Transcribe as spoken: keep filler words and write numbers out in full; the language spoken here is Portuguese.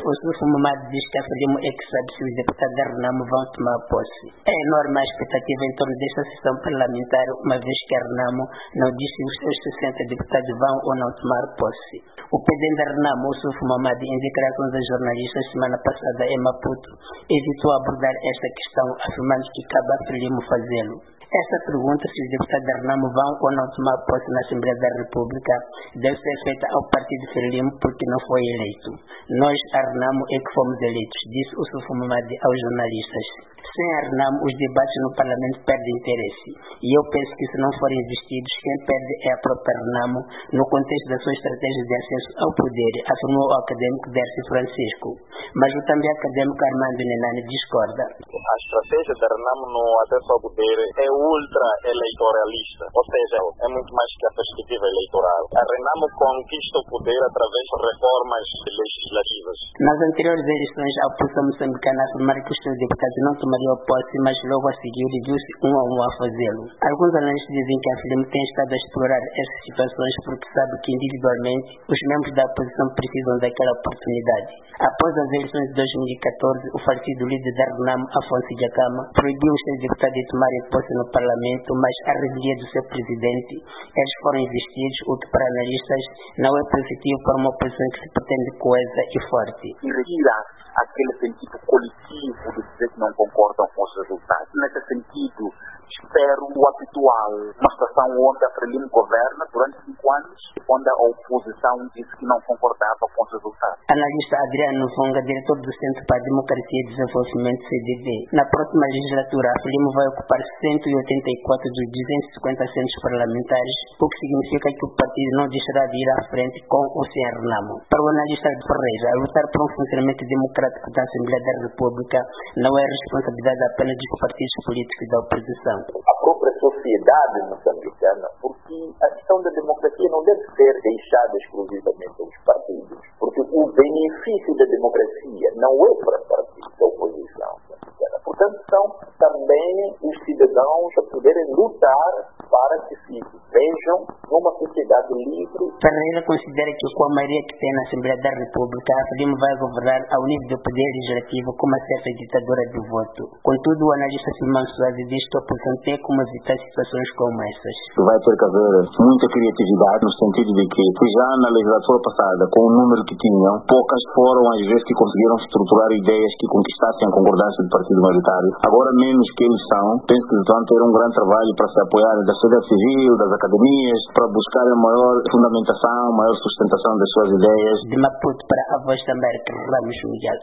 O Sufo Mamadi diz que a Frelimo é que sabe se os deputados da Renamo vão tomar posse. É enorme a expectativa em torno desta sessão parlamentar, uma vez que a Renamo não disse se os seus sessenta deputados vão ou não tomar posse. O presidente da Renamo, o Sufo Mamadi, em declarações a jornalistas semana passada em Maputo, evitou abordar esta questão, afirmando que cabe a Frelimo fazê-lo. Essa pergunta, se os deputados da Renamo vão ou não tomar posse na Assembleia da República, deve ser feita ao partido Frelimo porque não foi eleito. Nós, a Renamo, é que fomos eleitos, disse o Sufo Mamadi aos jornalistas. Sem a Renamo, os debates no Parlamento perdem interesse. E eu penso que se não forem investidos, quem perde é a própria Renamo, no contexto da sua estratégia de acesso ao poder, afirmou o académico Dercy Francisco. Mas o também académico Armando Nenane discorda. A estratégia da Renamo no acesso ao poder é ultra-eleitoralista, ou seja, é muito mais que a perspectiva eleitoral. A Renamo conquista o poder através de reformas legislativas. Nas anteriores eleições, a oposição moçambicana afirmou que os seus deputados não tomariam posse, mas logo a seguir viu-se um a um a fazê-lo. Alguns analistas dizem que a Frelimo tem estado a explorar essas situações porque sabe que individualmente os membros da oposição precisam daquela oportunidade. Após as eleições de dois mil e catorze, o falecido líder da Renamo, Afonso Dhlakama, proibiu os seus deputados de tomarem posse no Parlamento, mas a revelia do seu presidente, eles foram investidos, o que para analistas não é positivo para uma oposição que se pretende coesa e forte. E retira aquele sentido coletivo de dizer que não concordam com os resultados. Nesse sentido, espero o habitual, uma situação onde a Frelimo governa durante cinco anos, onde a oposição disse que não concordava com os resultados. Analista Adriano Vonga, diretor do Centro para a Democracia e Desenvolvimento C D B. Na próxima legislatura, a Frelimo vai ocupar cento e oitenta e quatro dos duzentos e cinquenta assentos parlamentares, o que significa que o partido não deixará de ir à frente com ou sem a Renamo. Para o analista Ferreira, lutar por um funcionamento democrático da Assembleia da República não é responsabilidade apenas dos partidos políticos da oposição. A própria sociedade moçambicana, porque a questão da democracia não deve ser deixada exclusivamente aos partidos, porque o benefício da democracia não é para partidos da oposição moçambicana. Portanto, são também os cidadãos a poderem lutar para que se vejam numa sociedade livre. Ferreira considera que com a maioria que tem na Assembleia da República, a Frelimo vai governar ao nível do poder legislativo com uma certa ditadura do voto. Contudo, o analista Simão Soares diz que a oposição tem como evitar situações como essas. Vai ter que haver muita criatividade, no sentido de que, já na legislatura passada, com o número que tinham, poucas foram as vezes que conseguiram estruturar ideias que conquistassem a concordância do partido majoritário. Agora, menos que eles são, penso que vão ter um grande trabalho para se apoiarem da sociedade civil, das academias, para buscarem maior fundamentação, maior sustentação das suas ideias. De Maputo para a Voz da América, Ramos Miguel.